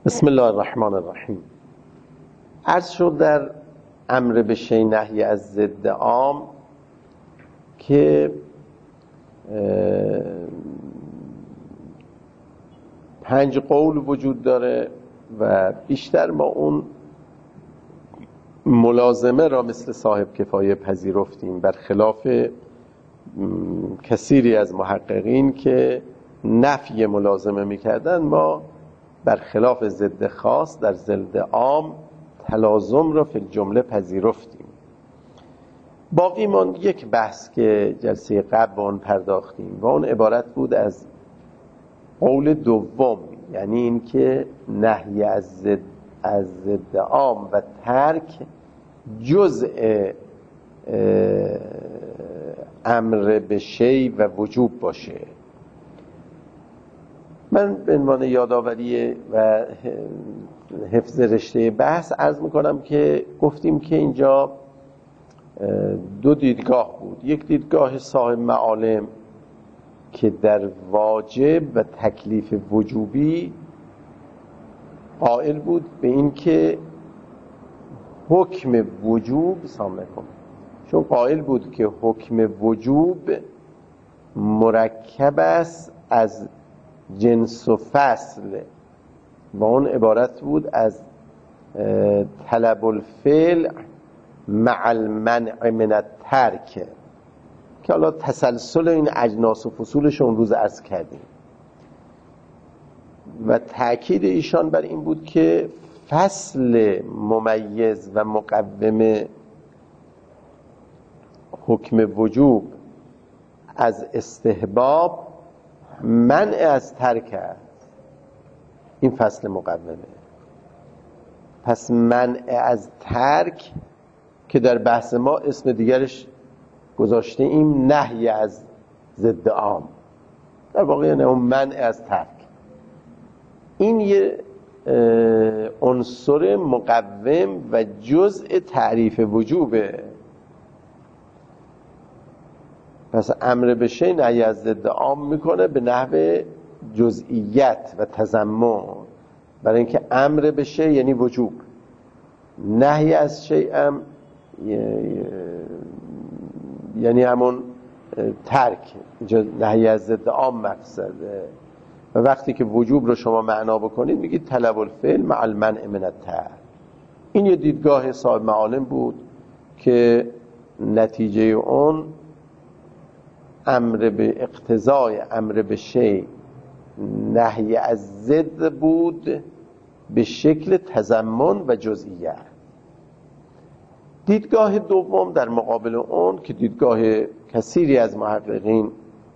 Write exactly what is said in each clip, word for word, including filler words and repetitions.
بسم الله الرحمن الرحیم. عرض شد در امر به شیء نهی از ضد عام که پنج قول وجود داره و بیشتر ما اون ملازمه را مثل صاحب کفایه پذیرفتیم، برخلاف کثیری از محققین که نفی ملازمه میکردن. ما برخلاف ضد خاص در ضد عام تلازم را فی الجمله پذیرفتیم. باقی ماند یک بحث که جلسه قبل آن پرداختیم و اون عبارت بود از قول دوم، یعنی این که نهی از ضد از ضد عام و ترک جزء امر به شیء و وجوب باشه. من به عنوان یادآوری و حفظ رشته بحث عرض میکنم که گفتیم که اینجا دو دیدگاه بود. یک دیدگاه صاحب معالم که در واجب و تکلیف وجوبی قائل بود به این که حکم وجوب سامع کن چون قائل بود که حکم وجوب مرکب است از جنس و فصل و اون عبارت بود از طلب الفعل مع المنع من الترک، که حالا تسلسل این اجناس و فصولش اون روز عرض کردیم و تأکید ایشان بر این بود که فصل ممیز و مقوم حکم وجوب از استحباب منع از ترک است. این فصل مقومه. پس منع از ترک که در بحث ما اسم دیگرش گذاشته ایم نهی از ضد عام، در واقع یعنی اون منع از ترک. این یه عنصر مقوم و جزء تعریف وجوبه. پس امر به شیء نهی از ضد عام میکنه به نحو جزئیت و تضمن، برای اینکه امر به شیء یعنی وجوب، نهی از شیء هم یعنی همون ترک. اینجا نهی از ضد عام مقصده و وقتی که وجوب رو شما معنا بکنید میگید طلب الفعل مع المنع من الترک. این یه دیدگاه صاحب معالم بود که نتیجه اون امر به اقتضای امر به شیء نهی از ضد بود به شکل تضمن و جزئیت. دیدگاه دوم در مقابل اون که دیدگاه کثیری از محققین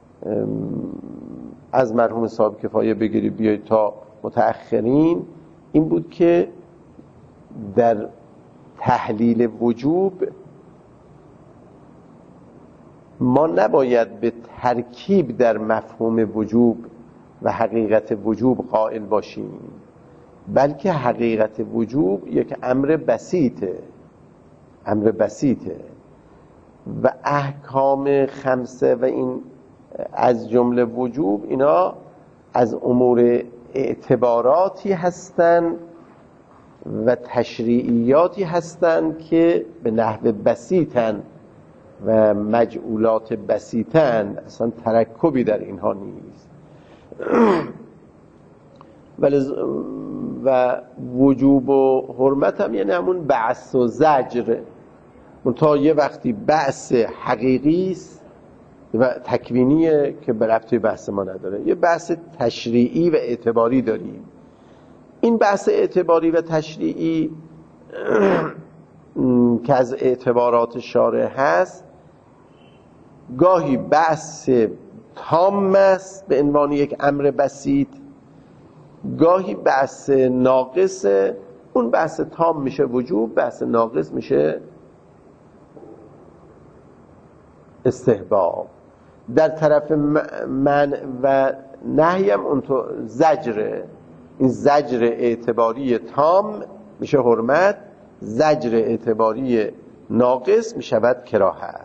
از مرحوم صاحب کفایه بگیری بیایید تا متأخرین، این بود که در تحلیل وجوب ما نباید به ترکیب در مفهوم وجوب و حقیقت وجوب قائل باشیم، بلکه حقیقت وجوب یک امر بسیطه امر بسیطه و احکام خمسه و این از جمله وجوب اینا از امور اعتباراتی هستند و تشریعیاتی هستند که به نحو بسیطن و مجعولات بسیطن، اصلا ترکبی در اینها نیست. و وجوب و حرمت هم یعنی همون بعث و زجر، منتها یه وقتی بعث حقیقی است و تکوینیه که به ربطی بحث ما نداره، یه بحث تشریعی و اعتباری داریم. این بحث اعتباری و تشریعی که از اعتبارات شارع هست گاهی بحث تام است به عنوان یک امر بسیط، گاهی بحث ناقص. اون بحث تام میشه وجوب، بحث ناقص میشه استحباب. در طرف منع و نهی هم اون تو زجره. این زجر اعتباری تام میشه حرمت، زجر اعتباری ناقص میشود کراهت.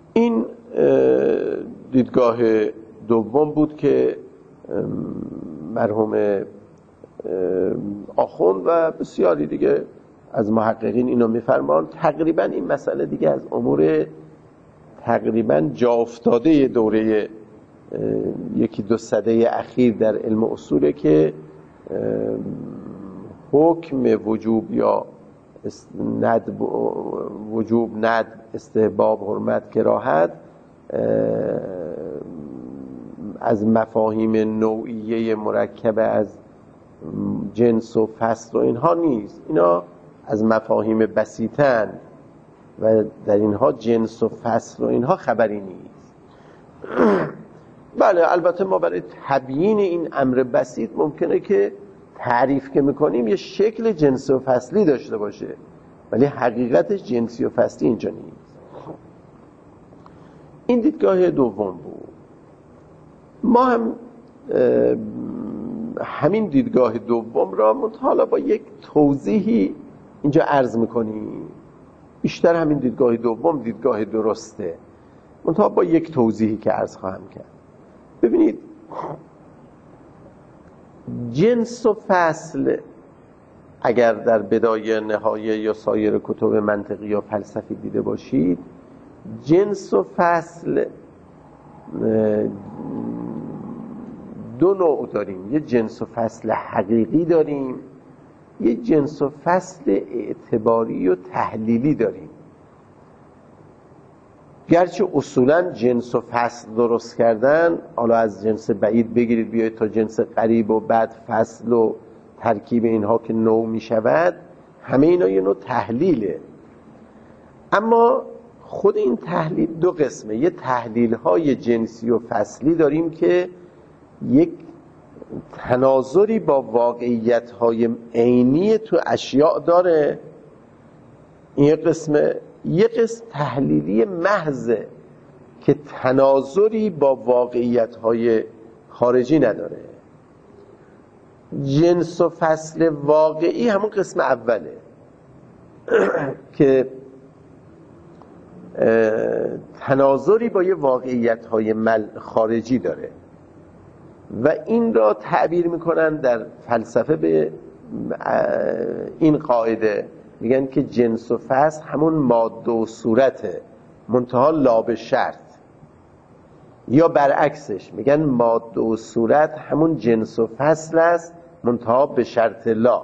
این دیدگاه دوم بود که مرحوم آخوند و بسیاری دیگه از محققین اینو میفرمان. تقریبا این مسئله دیگه از امور تقریبا جا افتاده دوره یکی دو سده اخیر در علم اصوله که حکم وجوب یا ند وجوب ند استحباب حرمت کراهت از مفاهیم نوعیه مرکب از جنس و فصل و اینها نیست. اینا از مفاهیم بسیطن و در اینها جنس و فصل و اینها خبری نیست. بله البته ما برای تبیین این امر بسیط ممکنه که تعریف که میکنیم یه شکل جنسی و فصلی داشته باشه، ولی حقیقتش جنسی و فصلی اینجا نیست. این دیدگاه دوم بود. ما هم همین دیدگاه دوم را حالا با یک توضیحی اینجا عرض میکنیم. بیشتر همین دیدگاه دوم دیدگاه درسته، منتها با یک توضیحی که عرض خواهم کرد. ببینید جنس و فصل اگر در بدایه نهایه یا سایر کتب منطقی یا فلسفی دیده باشید، جنس و فصل دو نوع داریم. یه جنس و فصل حقیقی داریم، یه جنس و فصل اعتباری و تحلیلی داریم. گرچه اصولا جنس و فصل درست کردن، حالا از جنس بعید بگیرید بیایید تا جنس قریب و بعد فصل و ترکیب اینها که نوع می شود، همه اینا یه نوع تحلیله. اما خود این تحلیل دو قسمه. یه تحلیل های جنسی و فصلی داریم که یک تناظری با واقعیت های عینی تو اشیاء داره، این یک قسمه. یک قسم تحلیلی محضه که تناظری با واقعیت های خارجی نداره. جنس و فصل واقعی همون قسم اوله که تناظری با یه واقعیت های خارجی داره و این را تعبیر میکنن در فلسفه به این قاعده، میگن که جنس و فصل همون ماده و صورته منتها لا به شرط، یا برعکسش میگن ماده و صورت همون جنس و فصل است منتها به شرط لا.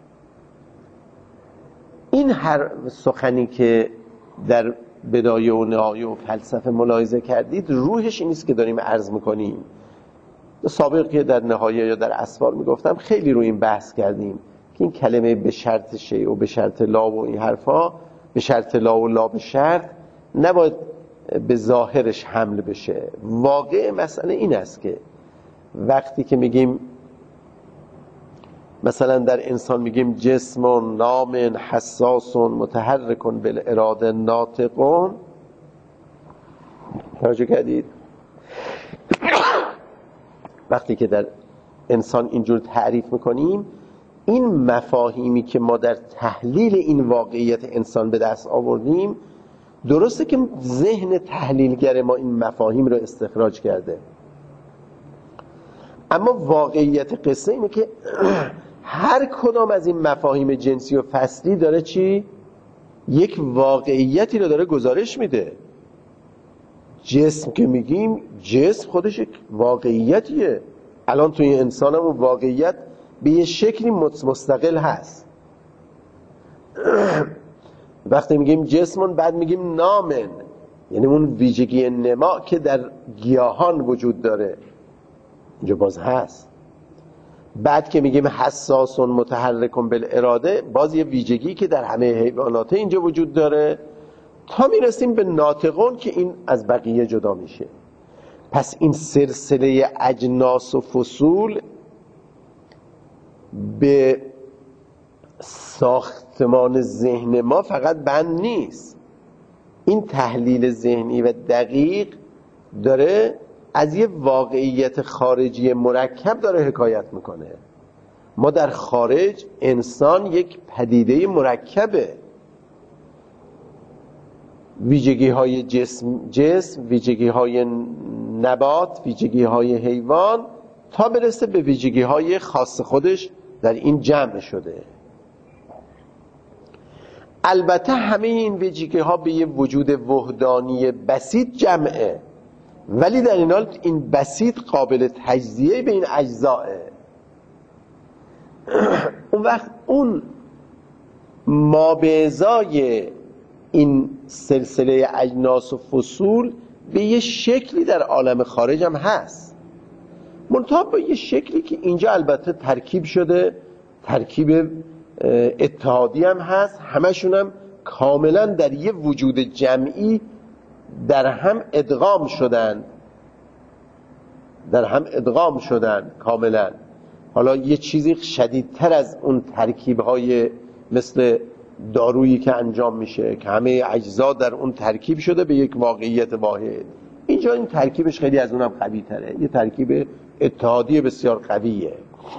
این هر سخنی که در بدایه و نهایه و فلسفه ملاحظه کردید روحش این است که داریم عرض میکنیم. سابق که در نهایه یا در اسفار میگفتم خیلی روی این بحث کردیم که این کلمه به شرط شیء و به شرط لا و این حرفا، به شرط لا و لا به شرط، نباید به ظاهرش حمل بشه. واقع مسئله این است که وقتی که میگیم مثلا در انسان میگیم جسم نام حساس متحرک بالاراده ناطق، توجه کردید؟ وقتی که در انسان اینجور تعریف میکنیم، این مفاهیمی که ما در تحلیل این واقعیت انسان به دست آوردیم، درسته که ذهن تحلیلگر ما این مفاهیم رو استخراج کرده، اما واقعیت قصه اینه که هر کدام از این مفاهیم جنسی و فصلی داره چی؟ یک واقعیتی رو داره گزارش میده. جسم که میگیم، جسم خودش یک واقعیتیه. الان توی انسان هم واقعیت به یه شکلی مستقل هست. وقتی میگیم جسمون، بعد میگیم نامن، یعنی اون ویژگی نما که در گیاهان وجود داره اینجا باز هست. بعد که میگیم حساس متحرک بالاراده، باز یه ویژگی که در همه حیوانات اینجا وجود داره، تا میرسیم به ناطقون که این از بقیه جدا میشه. پس این سلسله اجناس و فصول به ساختمان ذهن ما فقط بند نیست. این تحلیل ذهنی و دقیق داره از یه واقعیت خارجی مرکب داره حکایت میکنه. ما در خارج انسان یک پدیده مرکبه، ویژگی های جسم جسم ویژگی های نبات، ویژگی های حیوان، تا برسه به ویژگی های خاص خودش در این جمع شده. البته همه این ویژگی ها به یه وجود وحدانی بسیط جمعه، ولی در این حال این بسیط قابل تجزیه به این اجزاه. اون وقت اون ما به ازای این سلسله اجناس و فصول به یه شکلی در عالم خارج هم هست، منتها با یه شکلی که اینجا البته ترکیب شده، ترکیب اتحادی هم هست، همشون هم کاملا در یه وجود جمعی در هم ادغام شدن در هم ادغام شدن کاملا. حالا یه چیزی شدیدتر از اون ترکیب‌های مثل دارویی که انجام میشه که همه اجزا در اون ترکیب شده به یک واقعیت واحد، اینجا این ترکیبش خیلی از اونم قوی تره، یه ترکیب اتحادی بسیار قویه.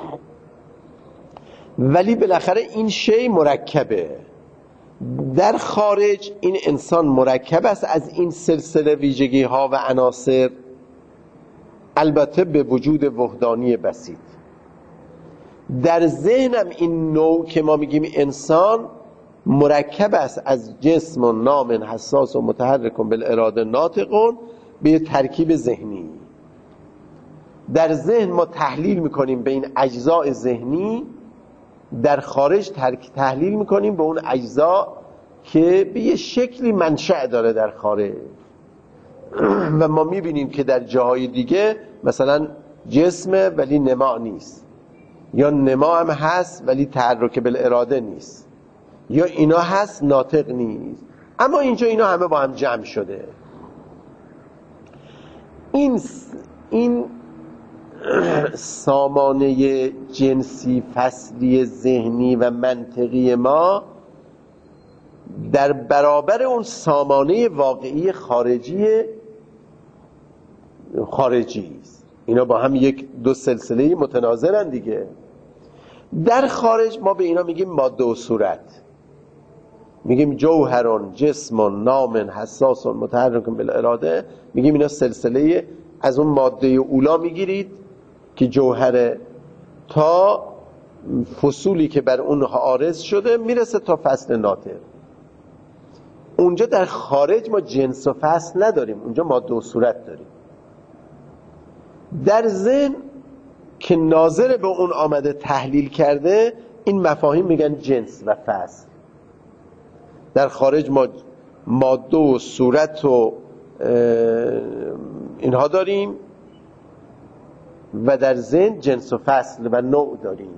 ولی بالاخره این شی مرکبه. در خارج این انسان مرکب است از این سلسله ویژگی ها و عناصر، البته به وجود وحدانی بسیط. در ذهنم این نوع که ما میگیم انسان مرکب است از جسم و نام حساس و متحرک بالاراده ناطقون به ترکیب ذهنی. در ذهن ما تحلیل میکنیم به این اجزاء ذهنی، در خارج تحلیل میکنیم به اون اجزا که به یه شکلی منشأ داره در خارج. و ما میبینیم که در جاهای دیگه مثلا جسمه ولی نما نیست، یا نما هم هست ولی تحرک بالاراده نیست، یا اینا هست ناطق نیست، اما اینجا اینا همه با هم جمع شده. این این سامانه جنسی فصلی ذهنی و منطقی ما در برابر اون سامانه واقعی خارجی خارجی است. اینا با هم یک دو سلسله متناظرن دیگه. در خارج ما به اینا میگیم ماده و صورت، میگیم جوهرون جسمون نامن حساس متحرک بالاراده، میگیم اینا سلسله از اون ماده اولا میگیرید که جوهره تا فصولی که بر اون عارض شده میرسه تا فصل ناطق. اونجا در خارج ما جنس و فصل نداریم، اونجا ماده و صورت داریم. در ذهن که ناظر به اون آمده تحلیل کرده این مفاهیم میگن جنس و فصل. در خارج ما ماده و صورت و اینها داریم و در ذهن جنس و فصل و نوع داریم.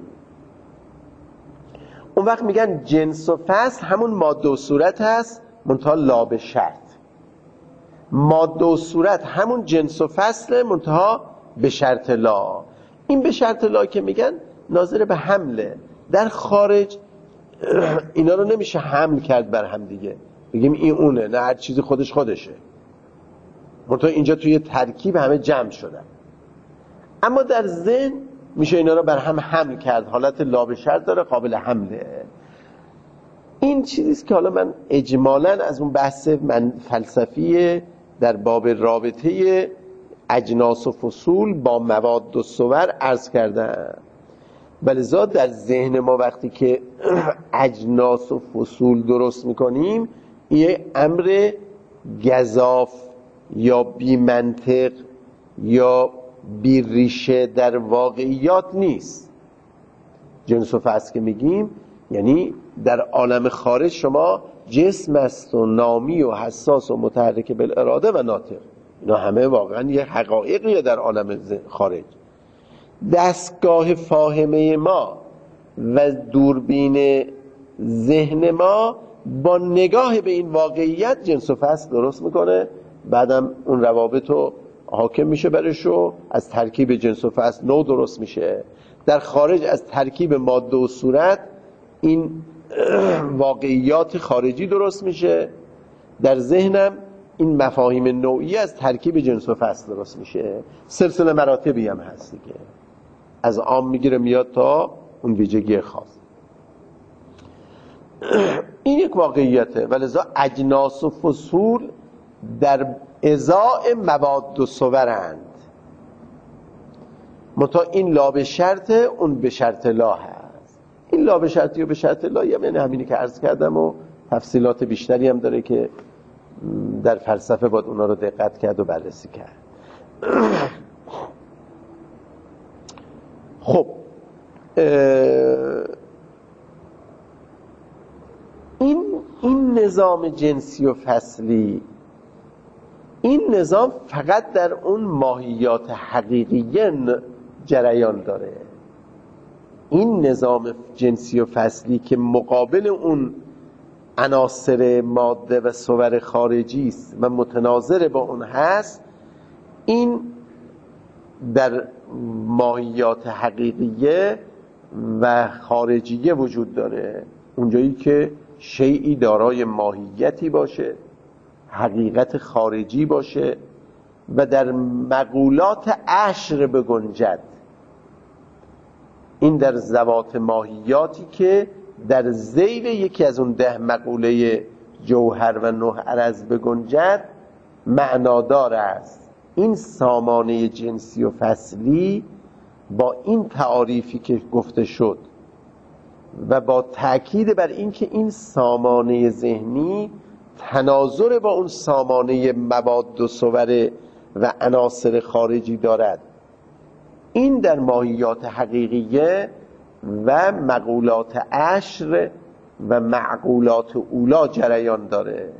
اون وقت میگن جنس و فصل همون ماده و صورت هست منتها لا به شرط. ماده و صورت همون جنس و فصل منتها به شرط لا. این به شرط لا که میگن ناظر به حمله. در خارج اینا رو نمیشه حمل کرد بر هم دیگه، بگیم این اونه، نه هر چیزی خودش خودشه، منتها اینجا توی ترکیب همه جمع شدن. اما در ذهن میشه اینا رو بر هم حمل کرد، حالت لا به شرط داره، قابل حمله. این چیزیست که حالا من اجمالاً از اون بحث من فلسفی در باب رابطه اجناس و فصول با مواد و صور عرض کردم. ولذا در ذهن ما وقتی که اجناس و فصول درست میکنیم یه امر گزاف یا بی منطق یا بی ریشه در واقعیات نیست. جنس و فصل که میگیم یعنی در عالم خارج شما جسم است و نامی و حساس و متحرک بالاراده و ناطق، اینا همه واقعا یه حقایقیه در عالم خارج. دستگاه فاهمه ما و دوربین ذهن ما با نگاه به این واقعیت جنس و فصل درست میکنه، بعدم اون روابط رو حاکم میشه برش و از ترکیب جنس و فصل نوع درست میشه. در خارج از ترکیب ماده و صورت این واقعیات خارجی درست میشه، در ذهنم این مفاهیم نوعی از ترکیب جنس و فصل درست میشه. سلسله مراتبی هم هست دیگه، از عام میگیره میاد تا اون ویژگی خاص. این یک واقعیته. ولذا اجناس و فصول در ازاء مواد و صورند. منتها این لا به شرط، اون به شرط لا هست. این لا به شرطی و به شرط لا یعنی همینی که عرض کردم و تفصیلات بیشتری هم داره که در فلسفه باید اونا رو دقت کرد و بررسی کرد. خب این این نظام جنسی و فصلی، این نظام فقط در اون ماهیات حقیقیه جریان داره. این نظام جنسی و فصلی که مقابل اون عناصر ماده و صور خارجی است و متناظر با اون هست، این در ماهیات حقیقیه و خارجیه وجود داره. اونجایی که شیئی دارای ماهیتی باشه، حقیقت خارجی باشه و در مقولات عشر بگنجد. این در ذوات ماهیاتی که در ذیل یکی از اون ده مقوله جوهر و نه عرض بگنجد معنادار است. این سامانه جنسی و فصلی با این تعاریفی که گفته شد و با تأکید بر این که این سامانه ذهنی تناظر با اون سامانه مواد و صور و عناصر خارجی دارد، این در ماهیات حقیقیه و مقولات عشر و معقولات اولا جریان داره.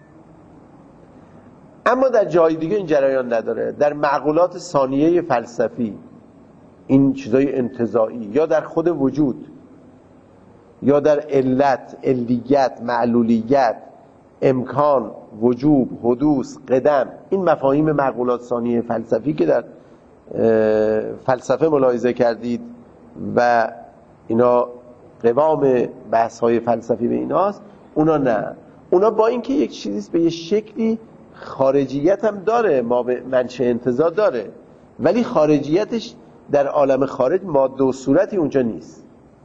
اما در جای دیگه این جریان نداره. در معقولات ثانیه فلسفی، این چیزای انتزاعی، یا در خود وجود، یا در علت، علیت، معلولیت، امکان، وجوب، حدوث، قدم، این مفاهیم معقولات ثانیه فلسفی که در فلسفه ملاحظه کردید و اینا قوام بحث های فلسفی به ایناست، اونا نه. اونا با اینکه یک چیزیست به یه شکلی خارجیت هم داره، ما به منشأ انتزاع داره، ولی خارجیتش در عالم خارج ماده و صورتی اونجا نیست.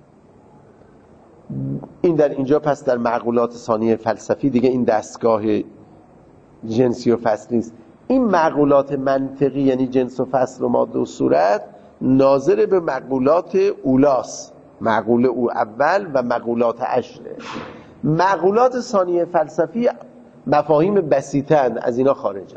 این در اینجا پس در معقولات ثانیه فلسفی دیگه این دستگاه جنسی و فصلی نیست. این معقولات منطقی یعنی جنس و فصل و ماده و صورت ناظر به معقولات اولاست، معقول او اول و معقولات عشره. معقولات ثانیه فلسفی مفاهیم بسیطن، از اینا خارجن.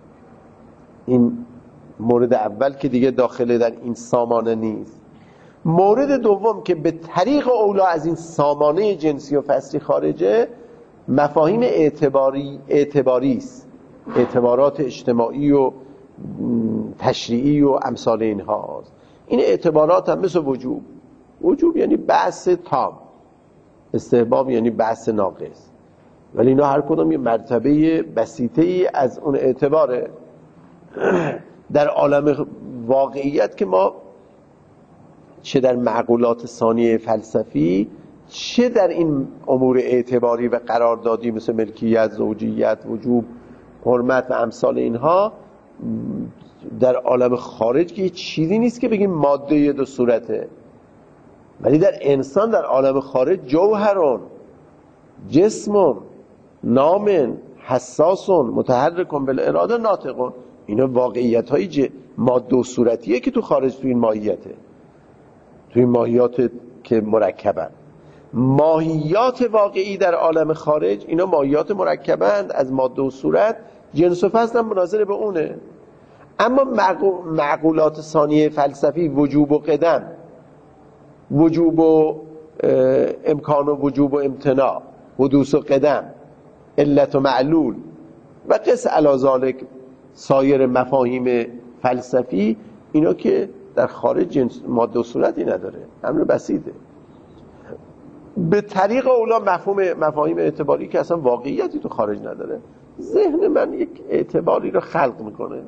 این مورد اول که دیگه داخل در این سامانه نیست. مورد دوم که به طریق اولا از این سامانه جنسی و فصلی خارجه، مفاهیم اعتباری اعتباری است، اعتبارات اجتماعی و تشریعی و امثال اینها هست. این اعتبارات هم مثل وجوب، وجوب یعنی بحث تام، استحباب یعنی بحث ناقص، ولی اینا هر کدوم یه مرتبه بسیطه ای از اون اعتباره. در عالم واقعیت که ما چه در معقولات ثانیه فلسفی چه در این امور اعتباری و قراردادی مثل ملکیت، زوجیت، وجوب، حرمت و امثال اینها، در عالم خارج که چیزی نیست که بگیم ماده دو صورته، ولی در انسان در عالم خارج جوهرون، جسمون، نامن، حساسون، متحرکون بالاراده، ناطقون، اینا واقعیت های ج... ماده و صورتیه که تو خارج تو این ماهیته، تو این ماهیات که مرکبن. ماهیات واقعی در عالم خارج اینا ماهیات مرکبند از ماده و صورت، جنس و فصل هم مناظر به اونه. اما معقولات ثانیه فلسفی، وجوب و قدم، وجوب و امکان و وجوب و امتناع، حدوث و قدم، علت و معلول و قس علی ذالک سایر مفاهیم فلسفی، اینا که در خارج جنس ماده و صورتی نداره، امر بسیطه. به طریق اولا مفهوم مفاهیم اعتباری که اصلا واقعیتی تو خارج نداره، ذهن من یک اعتباری رو خلق میکنه،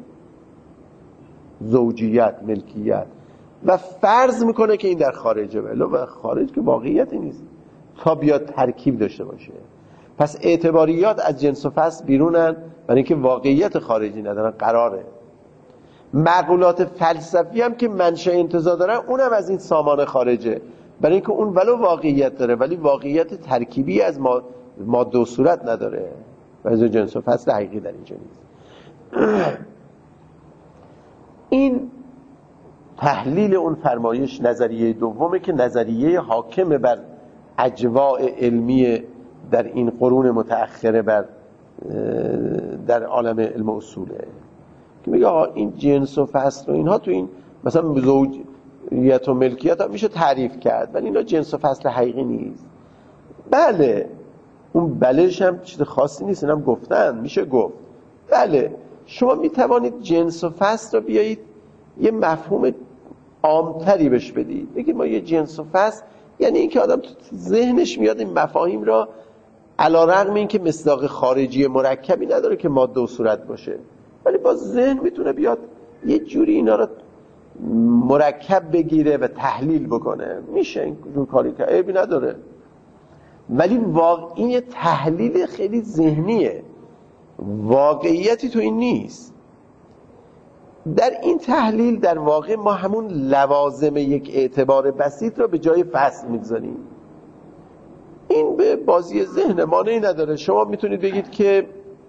زوجیت، ملکیت، و فرض میکنه که این در خارجه، ولی و خارج که واقعیتی نیست تا بیاد ترکیب داشته باشه. پس اعتباریات از جنس و فصل بیرونن، برای اینکه واقعیت خارجی ندارن، قراره. معقولات فلسفی هم که منشأ انتزاع دارن، اونم از این سامان خارجه، برای اینکه اون ولو واقعیت داره ولی واقعیت ترکیبی از ماده و صورت نداره، و از جنس و فصل حقیقی در اینجا نیست. این تحلیل اون فرمایش نظریه دومه که نظریه حاکم بر اجواء علمی در این قرون متأخره بر در عالم علم اصوله، که میگه آقا این جنس و فصل و اینها تو این مثلا زوجیت و ملکیت هم میشه تعریف کرد، ولی اینا جنس و فصل حقیقی نیست. بله اون بلهش هم چیز خاصی نیست، اینم گفتن میشه گفت بله شما میتوانید جنس و فصل رو بیایید یه مفهوم عامتری بهش بدید، بگید ما یه جنس و فصل یعنی این که آدم تو ذهنش میاد این مفاهیم را علی رغم این که مصداق خارجی مرکبی نداره که ماده و صورت باشه، ولی با ذهن میتونه بیاد یه جوری اینا رو مرکب بگیره و تحلیل بکنه، میشه این جور کاری که عیبی نداره. ولی واقعی تحلیل خیلی ذهنیه، واقعیتی تو این نیست. در این تحلیل در واقع ما همون لوازم یک اعتبار بسیط را به جای فصل میگذاریم. این به بازی ذهن مانعی نداره. شما میتونید بگید که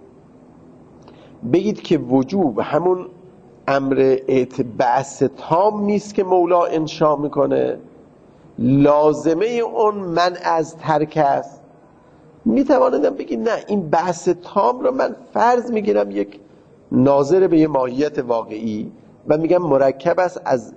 بگید که وجوب همون امر بعث تام نیست که مولا انشا میکنه، لازمه اون من از ترک است. میتواندم بگید نه این بعث تام رو من فرض میگیرم یک ناظر به یه ماهیت واقعی و میگم مرکب است از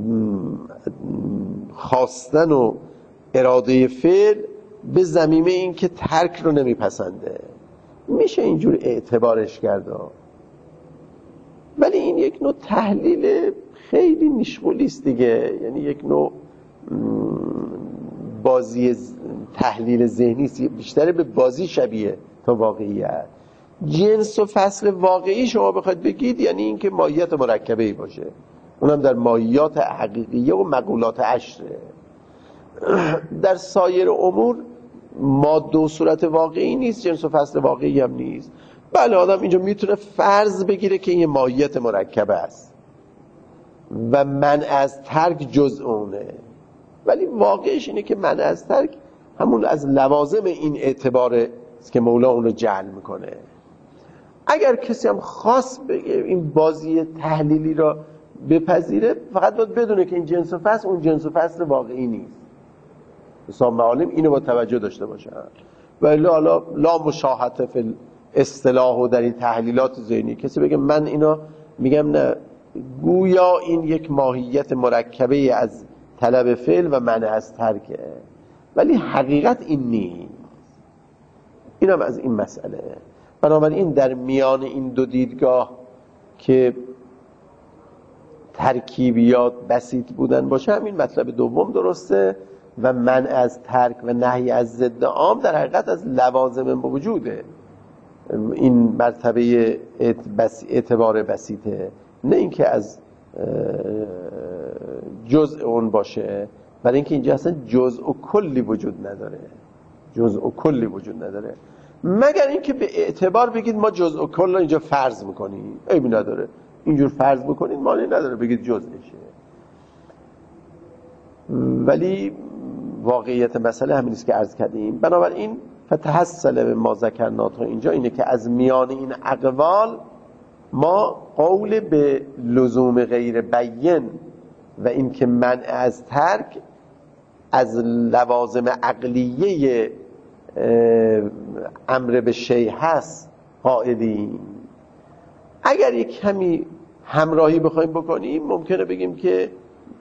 خواستن و اراده فعل به ضمیمه این که ترک رو نمیپسنده. میشه اینجور اعتبارش کرده، ولی این یک نوع تحلیل خیلی نشغولی است دیگه، یعنی یک نوع بازی تحلیل ذهنی است، بیشتر به بازی شبیه تا واقعیت. جنس و فصل واقعی شما بخواید بگید یعنی این که ماهیت مرکبه ای باشه، اونم در ماهیات حقیقیه و مقولات عشره. در سایر امور ماده و صورت واقعی نیست، جنس و فصل واقعی هم نیست. بله آدم اینجا میتونه فرض بگیره که این ماهیت مرکبه است و من از ترک جزء اونه، ولی واقعش اینه که من از ترک همون از لوازم این اعتباره که مولا اون رو جعل میکنه. اگر کسی هم خاص بگه این بازی تحلیلی را بپذیره، فقط باید بدونه که این جنس و فصل اون جنس و فصل واقعی نیست. حساب معالم اینو با توجه داشته باشن، ولی حالا لا مشاهده فی اصطلاح و در این تحلیلات ذهنی کسی بگه من اینا میگم نه، گویا این یک ماهیت مرکبه از طلب فعل و منع از ترکه، ولی حقیقت این نیست. اینم از این مسئله. بنابراین در میان این دو دیدگاه که ترکیبیات بسیط بودن باشه، همین مطلب دوم درسته و منع از ترک و نهی از ضد عام در حقیقت از لوازم موجوده. این مرتبه اعتبار بسیطه، نه اینکه از جزء اون باشه، برای اینکه اینجا اصلا جزء و کلی وجود نداره، جزء و کلی وجود نداره، مگر اینکه به اعتبار بگید ما جزء و کل رو اینجا فرض میکنیم، عیبی نداره اینجور فرض بکنید، معنی نداره بگید جزءشه. ولی واقعیت مسئله همین است که عرض کردیم. بنابراین فتحصل به ما ذکرنا تا اینجا اینه که از میان این اقوال ما قول به لزوم غیر بیان و این که منع از ترک از لوازم عقلیه امر به شیء هست قائلیم. اگر یک کمی همراهی بخوایم بکنیم ممکنه بگیم که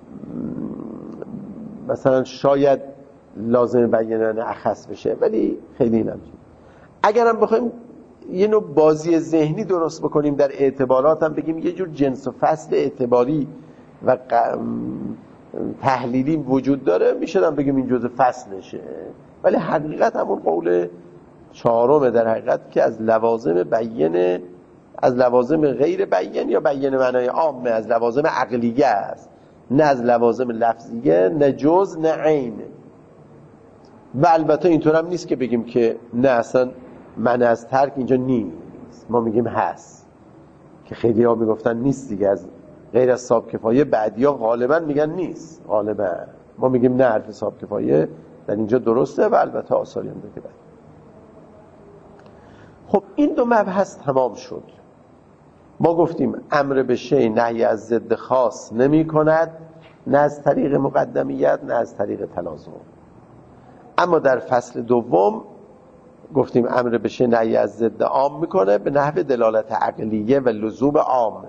مثلا شاید لازم بیانن اخص بشه، ولی خیلی نمیشه. اگر هم بخوایم یه نوع بازی ذهنی درست بکنیم در اعتبارات هم بگیم یه جور جنس و فصل اعتباری و تحلیلی وجود داره، میشه هم بگیم این جزء فصل نشه، ولی حقیقت همون قول چهارمه در حقیقت که از لوازم بیان، از لوازم غیر بیان یا بیان معنای عامه، از لوازم عقلیه است، نه از لوازم لفظیه، نه جز نه عین. و البته اینطور هم نیست که بگیم که نه اصلا من از ترک اینجا نیست، ما میگیم هست، که خیلی ها میگفتن نیست دیگه، از غیر از صاحب کفایه بعدی ها غالبا میگن نیست، غالبا ما میگیم نه، حرف صاحب کفایه در اینجا درسته و البته آثاری هم داره. خب این دو مبحث تمام شد. ما گفتیم امر به شیء نهی از ضد خاص نمی کند، نه از طریق مقدمیت نه از طریق تلازم. اما در فصل دوم گفتیم امر به شیء نهی از ضد عام میکنه به نحو دلالت عقلیه و لزوم عام.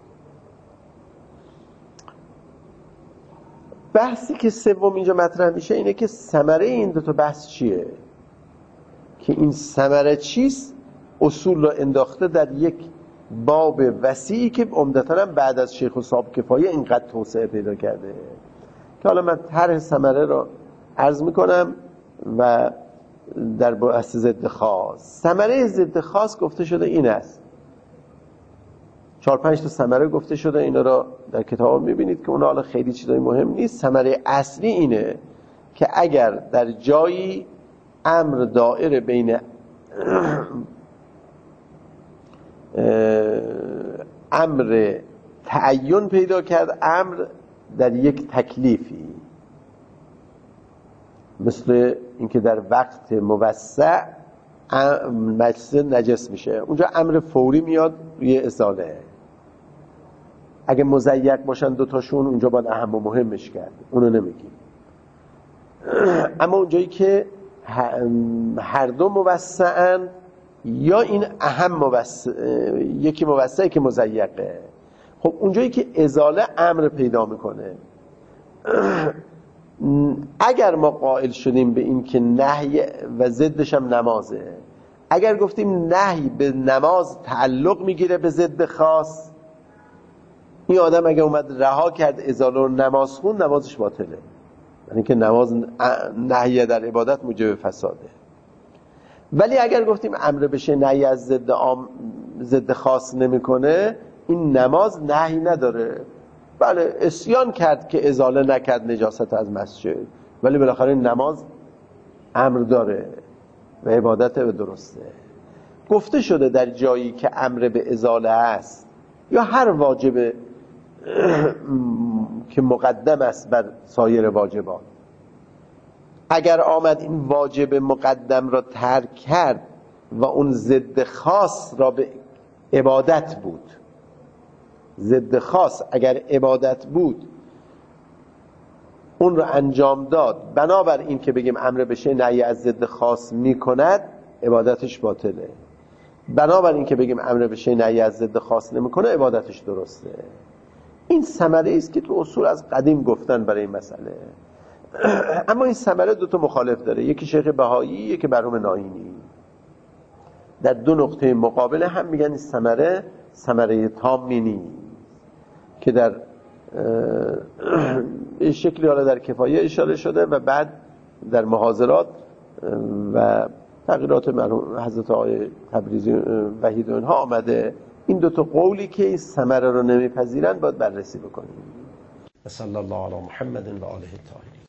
بحثی که سوم اینجا مطرح میشه اینه که ثمره این دو تا بحث چیه، که این ثمره چیست اصول رو انداخته در یک باب وسیعی که عمدتاً بعد از شیخ صاحب کفایه اینقدر توسعه پیدا کرده، که حالا من طرح ثمره رو عرض میکنم و در بحث ضد خاص. ثمره ضد خاص گفته شده این است، چهار پنج تا ثمره گفته شده، اینا رو در کتاب میبینید که اونا حالا خیلی چیزای مهم نیست. ثمره اصلی اینه که اگر در جایی امر دائر بین امر تعین پیدا کرد، امر در یک تکلیفی، مثل اینکه در وقت موسع مجلس نجس میشه، اونجا امر فوری میاد روی ازاله. اگه مضیق باشن دوتاشون اونجا باید اهم و مهمش کرد، اونو نمیگیم. اما اونجایی که هر دو موسعن یا این اهم موسع، یکی موسعی که مضیقه، خب اونجایی که ازاله امر پیدا میکنه، اگر ما قائل شدیم به این که نهی و ضدش هم نمازه، اگر گفتیم نهی به نماز تعلق میگیره به ضد خاص، این آدم اگر اومد رها کرد ازاله رو نماز خون، نمازش باطله، یعنی که نماز نهی در عبادت موجب فساده. ولی اگر گفتیم امر بشه نهی از ضد عام ضد خاص نمیکنه، این نماز نهی نداره. بله عصیان کرد که ازاله نکرد نجاست از مسجد، ولی بالاخره نماز امر داره و عبادت به درسته. گفته شده در جایی که امر به ازاله است یا هر واجب که مقدم است بر سایر واجبات، اگر آمد این واجب مقدم را ترک کرد و اون ضد خاص را به عبادت بود، ضد خاص اگر عبادت بود اون رو انجام داد، بنابر این که بگیم امر به شیء نهی از ضد خاص میکند، عبادتش باطله. بنابر این که بگیم امر به شیء نهی از ضد خاص نمیکنه، عبادتش درسته. این ثمره است که تو اصول از قدیم گفتن برای این مسئله. اما این ثمره دو تا مخالف داره، یکی شیخ بهایی، یکی مرحوم ناینی. در دو نقطه مقابل هم میگن این ثمره ثمره تامی نیست، که در شکلی حالا در کفایه اشاره شده و بعد در محاضرات و تغییرات مرحوم حضرت آقای تبریزی وحید و اینها آمده. این دو تا قولی که این ثمره رو نمیپذیرن باید بررسی بکنیم. صلی الله علی محمد و آله الطاهرین.